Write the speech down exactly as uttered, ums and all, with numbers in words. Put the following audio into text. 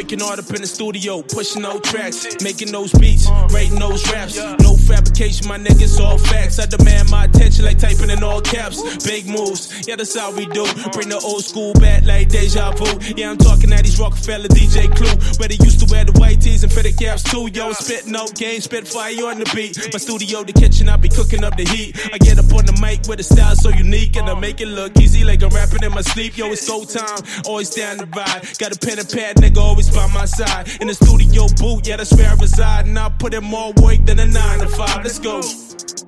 working hard up in the studio, pushing those tracks, making those beats, writing those raps. No fabrication, my niggas, all facts. I demand my attention like typing in all caps. Big moves, yeah, that's how we do. Bring the old school back like deja vu. Yeah, I'm talking at these Rockefeller D J Clue, where they used to wear the white tees and fitted caps too. Yo, spit no game, spit fire on the beat. My studio, the kitchen, I be cooking up the heat. I get up on the mic with a style so unique, and I make it look easy like I'm rapping in my sleep. Yo, it's go time, always down the ride. Got a pen and pad, nigga, always by my side. In the studio booth, yeah, that's where I reside, and I put in more work than a nine to five. Let's go.